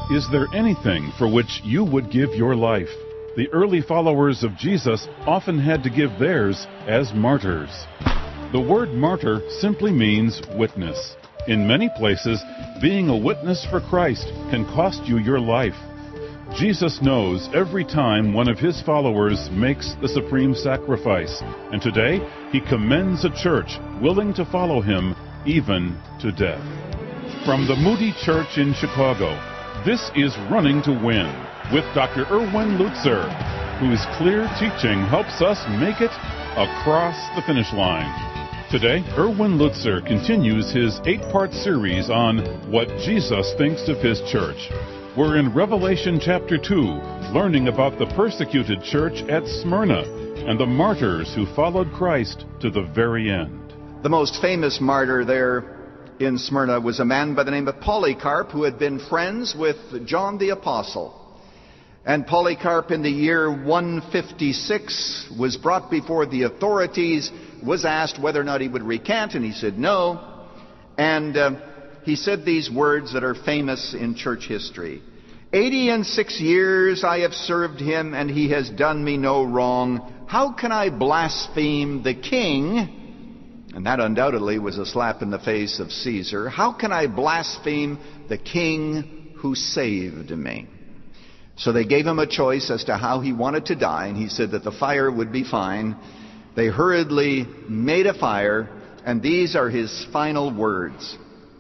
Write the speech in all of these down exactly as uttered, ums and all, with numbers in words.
Is there anything for which you would give your life? The early followers of Jesus often had to give theirs as martyrs. The word martyr simply means witness. In many places, being a witness for Christ can cost you your life. Jesus knows every time one of his followers makes the supreme sacrifice, and today he commends a church willing to follow him even to death. From the Moody Church in Chicago, this is Running to Win with Doctor Erwin Lutzer, whose clear teaching helps us make it across the finish line. Today, Erwin Lutzer continues his eight-part series on what Jesus thinks of his church. We're in Revelation chapter two, learning about the persecuted church at Smyrna and the martyrs who followed Christ to the very end. The most famous martyr there in Smyrna was a man by the name of Polycarp, who had been friends with John the Apostle. And Polycarp, in the year one fifty-six, was brought before the authorities, was asked whether or not he would recant, and he said no. And uh, he said these words that are famous in church history. Eighty and six years I have served him, and he has done me no wrong. How can I blaspheme the king? And that undoubtedly was a slap in the face of Caesar. How can I blaspheme the king who saved me? So they gave him a choice as to how he wanted to die, and he said that the fire would be fine. They hurriedly made a fire, and these are his final words.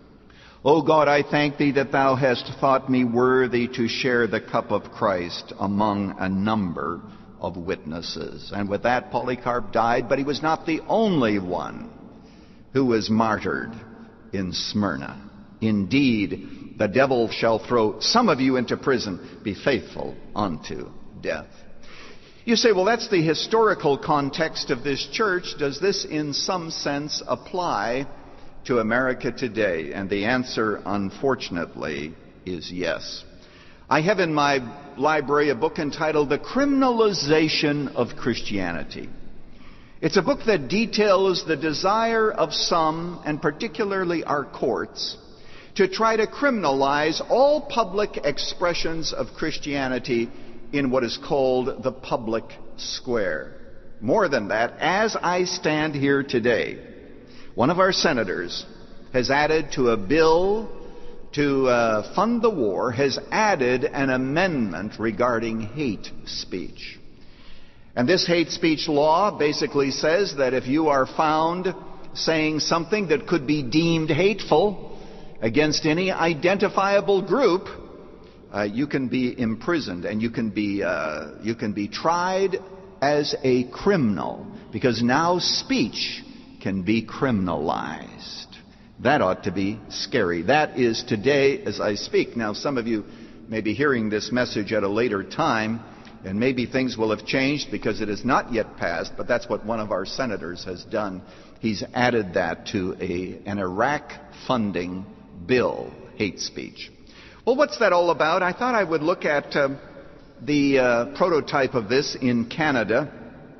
O God, I thank thee that thou hast thought me worthy to share the cup of Christ among a number of witnesses. And with that, Polycarp died, but he was not the only one who was martyred in Smyrna. Indeed, the devil shall throw some of you into prison. Be faithful unto death. You say, well, that's the historical context of this church. Does this in some sense apply to America today? And the answer, unfortunately, is yes. I have in my library a book entitled The Criminalization of Christianity. It's a book that details the desire of some, and particularly our courts, to try to criminalize all public expressions of Christianity in what is called the public square. More than that, as I stand here today, one of our senators has added to a bill to uh, fund the war, has added an amendment regarding hate speech. And this hate speech law basically says that if you are found saying something that could be deemed hateful against any identifiable group, uh, you can be imprisoned and you can be uh, you can be tried as a criminal, because now speech can be criminalized. That ought to be scary. That is today as I speak. Now, some of you may be hearing this message at a later time, and maybe things will have changed because it is not yet passed, but that's what one of our senators has done. He's added that to a, an Iraq funding bill, hate speech. Well, what's that all about? I thought I would look at uh, the uh, prototype of this in Canada.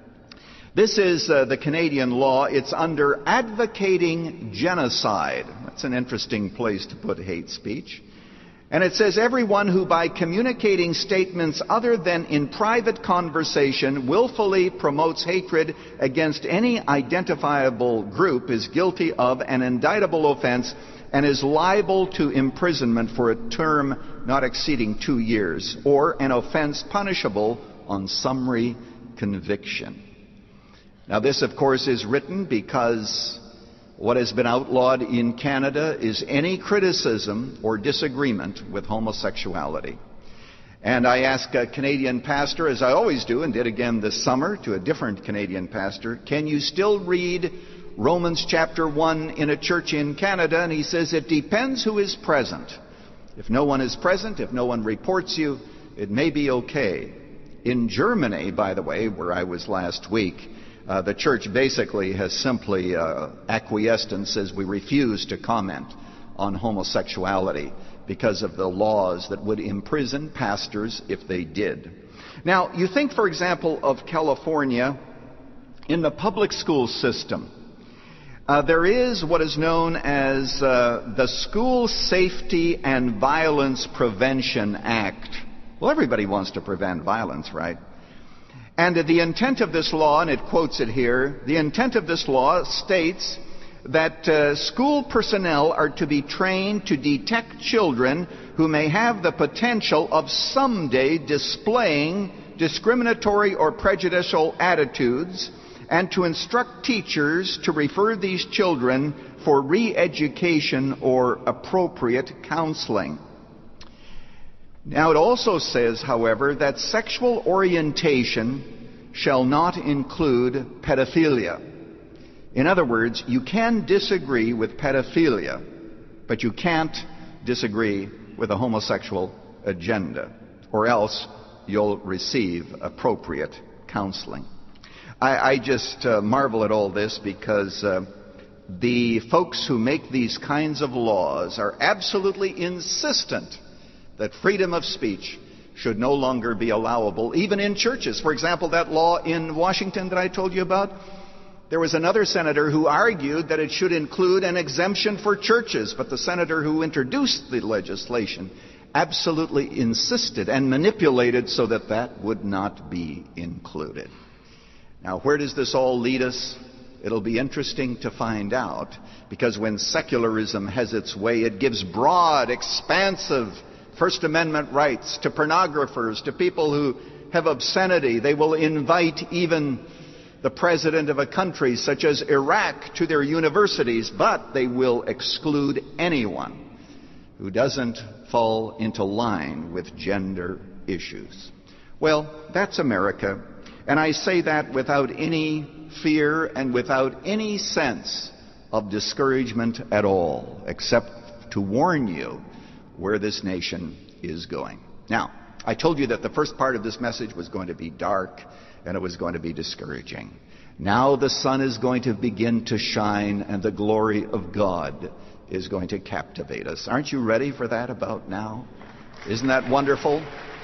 This is uh, the Canadian law. It's under advocating genocide. That's an interesting place to put hate speech. And it says, everyone who by communicating statements other than in private conversation willfully promotes hatred against any identifiable group is guilty of an indictable offense and is liable to imprisonment for a term not exceeding two years, or an offense punishable on summary conviction. Now, this, of course, is written because what has been outlawed in Canada is any criticism or disagreement with homosexuality. And I asked a Canadian pastor, as I always do, and did again this summer to a different Canadian pastor, can you still read Romans chapter one in a church in Canada? And he says, it depends who is present. If no one is present, if no one reports you, it may be okay. In Germany, by the way, where I was last week, Uh, the church basically has simply uh, acquiesced and says we refuse to comment on homosexuality because of the laws that would imprison pastors if they did. Now, you think, for example, of California in the public school system. Uh, there is what is known as uh, the School Safety and Violence Prevention Act. Well, everybody wants to prevent violence, right? And the intent of this law, and it quotes it here, the intent of this law states that uh, school personnel are to be trained to detect children who may have the potential of someday displaying discriminatory or prejudicial attitudes, and to instruct teachers to refer these children for re-education or appropriate counseling. Now, it also says, however, that sexual orientation shall not include pedophilia. In other words, you can disagree with pedophilia, but you can't disagree with a homosexual agenda, or else you'll receive appropriate counseling. I, I just uh, marvel at all this because uh, the folks who make these kinds of laws are absolutely insistent that freedom of speech should no longer be allowable, even in churches. For example, that law in Washington that I told you about, there was another senator who argued that it should include an exemption for churches, but the senator who introduced the legislation absolutely insisted and manipulated so that that would not be included. Now, where does this all lead us? It'll be interesting to find out, because when secularism has its way, it gives broad, expansive First Amendment rights to pornographers, to people who have obscenity. They will invite even the president of a country such as Iraq to their universities, but they will exclude anyone who doesn't fall into line with gender issues. Well, that's America. And I say that without any fear and without any sense of discouragement at all, except to warn you where this nation is going. Now, I told you that the first part of this message was going to be dark and it was going to be discouraging. Now the sun is going to begin to shine and the glory of God is going to captivate us. Aren't you ready for that about now? Isn't that wonderful?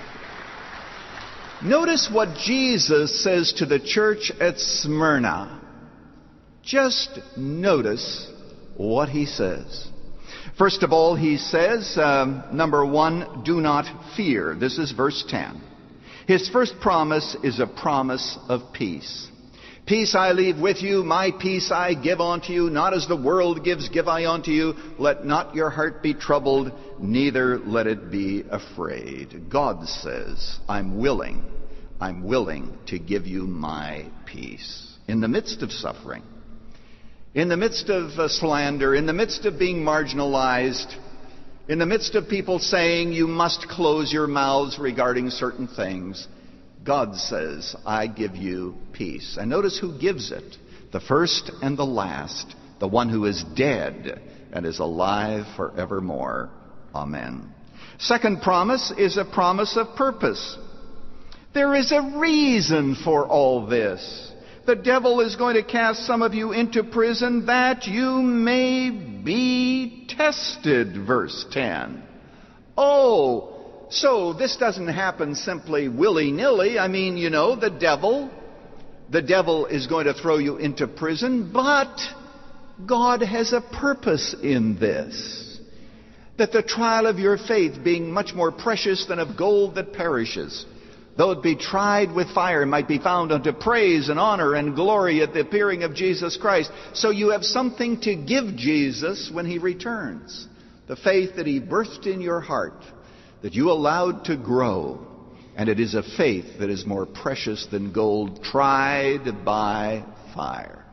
Notice what Jesus says to the church at Smyrna. Just notice what he says. First of all, he says, um, number one, do not fear. This is verse ten. His first promise is a promise of peace. Peace I leave with you, my peace I give unto you. Not as the world gives, give I unto you. Let not your heart be troubled, neither let it be afraid. God says, I'm willing, I'm willing to give you my peace. In the midst of suffering, in the midst of uh, slander, in the midst of being marginalized, in the midst of people saying you must close your mouths regarding certain things, God says, I give you peace. And notice who gives it. The first and the last. The one who is dead and is alive forevermore. Amen. Second promise is a promise of purpose. There is a reason for all this. The devil is going to cast some of you into prison that you may be tested, verse ten. Oh, so this doesn't happen simply willy-nilly. I mean, you know, the devil, the devil is going to throw you into prison, but God has a purpose in this. That the trial of your faith, being much more precious than of gold that perishes, though it be tried with fire, might be found unto praise and honor and glory at the appearing of Jesus Christ. So you have something to give Jesus when he returns. The faith that he birthed in your heart, that you allowed to grow. And it is a faith that is more precious than gold, tried by fire.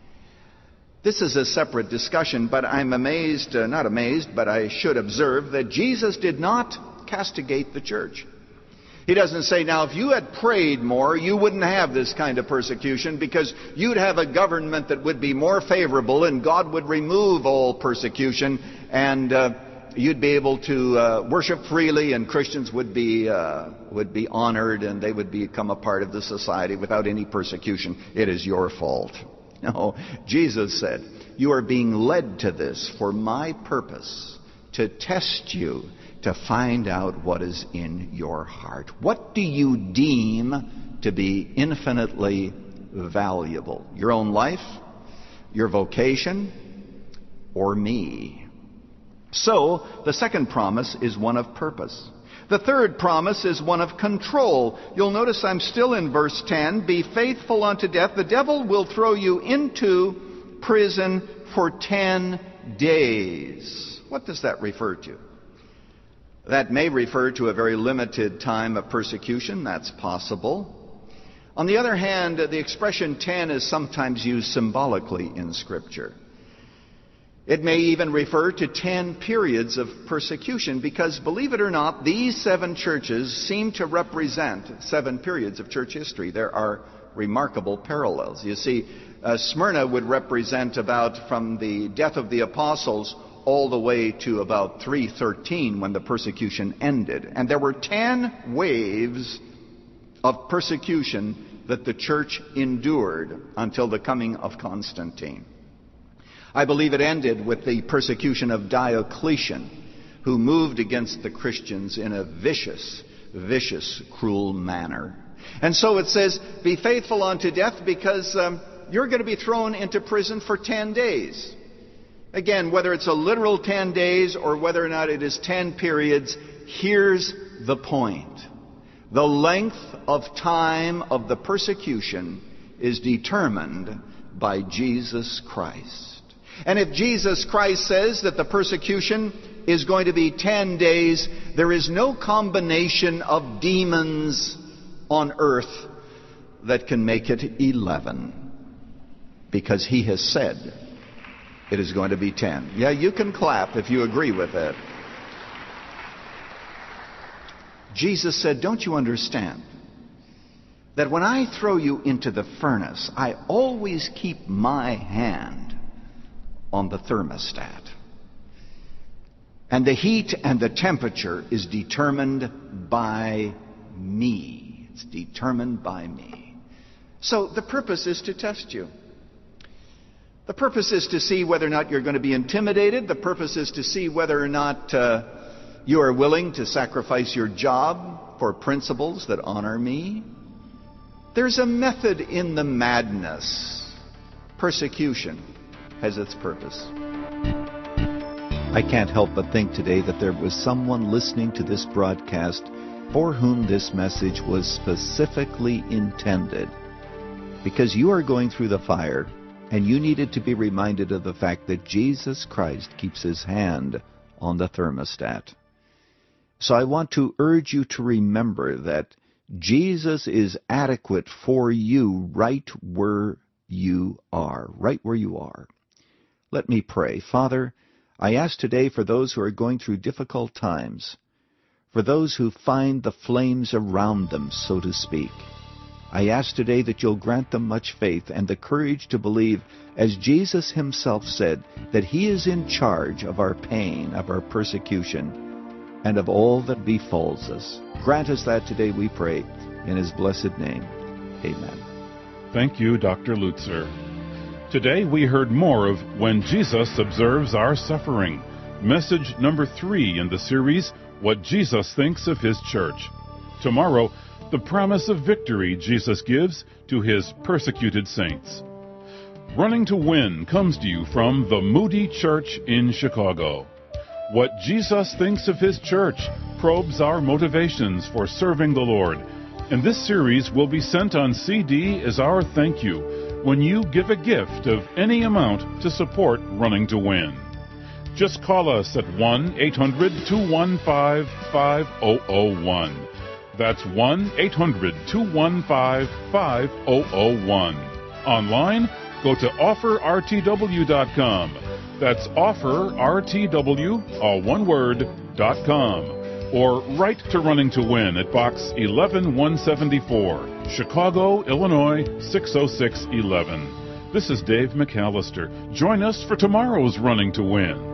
This is a separate discussion, but I'm amazed, uh, not amazed, but I should observe that Jesus did not castigate the church. He doesn't say, now, if you had prayed more, you wouldn't have this kind of persecution because you'd have a government that would be more favorable and God would remove all persecution and uh, you'd be able to uh, worship freely and Christians would be uh, would be honored and they would become a part of the society without any persecution. It is your fault. No, Jesus said, you are being led to this for my purpose, to test you, to find out what is in your heart. What do you deem to be infinitely valuable? Your own life? your vocation, or me. So, the second promise is one of purpose. The third promise is one of control. You'll notice I'm still in verse ten. Be faithful unto death. The devil will throw you into prison for ten days. What does that refer to? That may refer to a very limited time of persecution. That's possible. On the other hand, the expression ten is sometimes used symbolically in Scripture. It may even refer to ten periods of persecution because, believe it or not, these seven churches seem to represent seven periods of church history. There are remarkable parallels. You see, uh, Smyrna would represent about from the death of the apostles all the way to about three thirteen when the persecution ended. And there were ten waves of persecution that the church endured until the coming of Constantine. I believe it ended with the persecution of Diocletian, who moved against the Christians in a vicious, vicious, cruel manner. And so it says, be faithful unto death, because um, you're going to be thrown into prison for ten days. Again, whether it's a literal ten days or whether or not it is ten periods, here's the point. The length of time of the persecution is determined by Jesus Christ. And if Jesus Christ says that the persecution is going to be ten days, there is no combination of demons on earth that can make it eleven. Because he has said it is going to be ten. Yeah, you can clap if you agree with that. Jesus said, don't you understand that when I throw you into the furnace, I always keep my hand on the thermostat. And the heat and the temperature is determined by me. It's determined by me. So the purpose is to test you. The purpose is to see whether or not you're going to be intimidated. The purpose is to see whether or not uh, you are willing to sacrifice your job for principles that honor me. There's a method in the madness. Persecution has its purpose. I can't help but think today that there was someone listening to this broadcast for whom this message was specifically intended. Because you are going through the fire, and you needed to be reminded of the fact that Jesus Christ keeps his hand on the thermostat. So I want to urge you to remember that Jesus is adequate for you right where you are, right where you are. Let me pray. Father, I ask today for those who are going through difficult times, for those who find the flames around them, so to speak. I ask today that you'll grant them much faith and the courage to believe, as Jesus himself said, that he is in charge of our pain, of our persecution, and of all that befalls us. Grant us that today, we pray, in his blessed name. Amen. Thank you, Doctor Lutzer. Today we heard more of When Jesus Observes Our Suffering, message number three in the series, What Jesus Thinks of His Church. Tomorrow, the promise of victory Jesus gives to his persecuted saints. Running to Win comes to you from the Moody Church in Chicago. What Jesus Thinks of His Church probes our motivations for serving the Lord. And this series will be sent on C D as our thank you when you give a gift of any amount to support Running to Win. Just call us at one eight hundred two one five five zero zero one. That's one eight hundred two one five five zero zero one. Online, go to offer r t w dot com. That's offer r t w, all one word, dot com. Or write to Running to Win at Box eleven one seventy-four, Chicago, Illinois six oh six one one. This is Dave McAllister. Join us for tomorrow's Running to Win.